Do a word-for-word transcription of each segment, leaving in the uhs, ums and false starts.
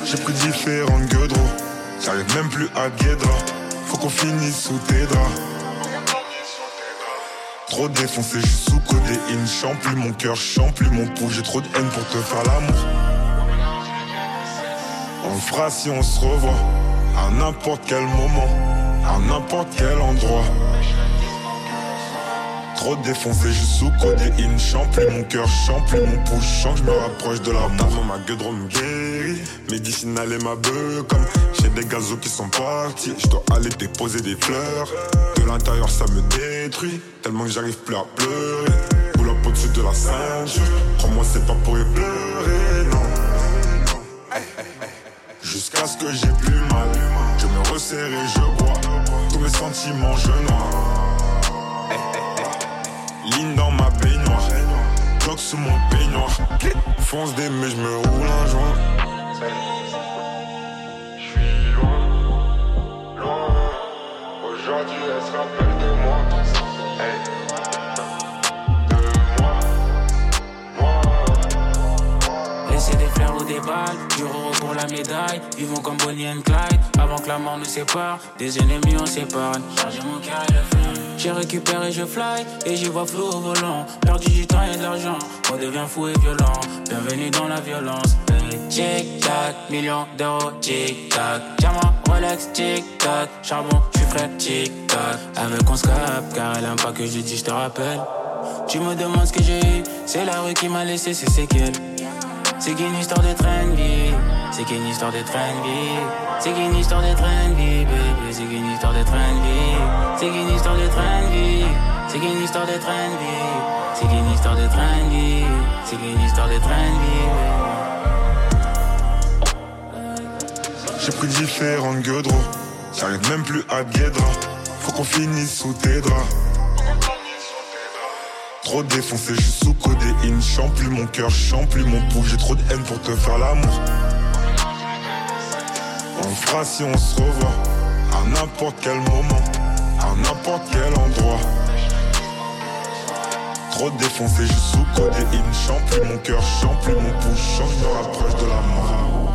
J'ai pris différentes gueudreaux, j'arrive même plus à Guédra. Faut qu'on finisse sous tes draps. Trop défoncé, j'suis sous codéine. Chante plus mon cœur, chante plus mon pouls. J'ai trop de haine pour te faire l'amour. On le fera si on se revoit, à n'importe quel moment, à n'importe quel endroit. Trop défoncé, j'suis sous codéine. Chante plus mon cœur, chante plus mon pouls. Chante, j'me rapproche de la mort. Ma gueudre me guérit, médicinale et ma beuh. Comme j'ai des gazos qui sont partis, j'dois aller déposer des fleurs. De l'intérieur ça me détruit, tellement que j'arrive plus à pleurer. Pull up au-dessus de la ceinture, crois-moi c'est pas pour y pleurer, non. Jusqu'à ce que j'ai plus mal, je me resserre et je bois. Tous mes sentiments je noie. Ligne dans ma baignoire, bloc sous mon peignoir. Fonce des mais je me roule un joint. J'suis loin, loin. Aujourd'hui elle se rappelle de moi. Hey. De moi, moi. Laisser des fleurs ou des balles, du euro pour la médaille. Vivons comme Bonnie and Clyde, avant que la mort nous sépare. Des ennemis on s'épargne, charger mon cœur et le flingue. J'ai récupéré, je fly, et j'y vois flou au volant. Perdu du temps et de l'argent, on devient fou et violent. Bienvenue dans la violence. Hey. Tic-tac, millions d'euros, tic-tac. Diamant, Rolex, tic-tac. Charbon, j'suis frais, tic-tac. Avec on scap, car elle aime pas que je dis je te rappelle. Tu me demandes ce que j'ai eu, c'est la rue qui m'a laissé ses séquelles. C'est qu'une histoire de train de vie, c'est qu'une histoire de train de vie, c'est qu'une histoire de train de vie, baby, c'est qu'une histoire de train de vie, c'est qu'une histoire de train de vie, c'est qu'une histoire de train de vie, c'est qu'une histoire de train de vie, c'est qu'une histoire de train de vie. J'ai pris différentes gueudreaux, j'arrive même plus à Guédra. Faut qu'on finisse sous tes draps. Trop défoncé, j'suis sous codéine. Chante plus mon cœur, chante plus mon pouls. J'ai trop de haine pour te faire l'amour. On le fera si on se revoit, à n'importe quel moment, à n'importe quel endroit. Trop défoncé, j'suis sous codéine. Chante plus mon cœur, chante plus mon pouls. Chante, j'me rapproche de la mort.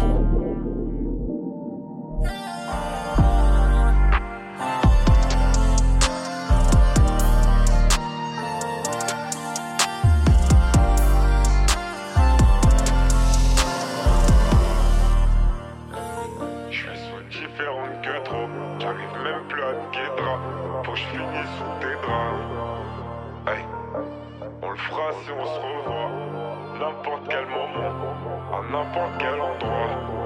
J'arrive même plus à Guédra. Faut que je finisse sous tes draps. Hey. On le fera si on se revoit, n'importe quel moment, à n'importe quel endroit.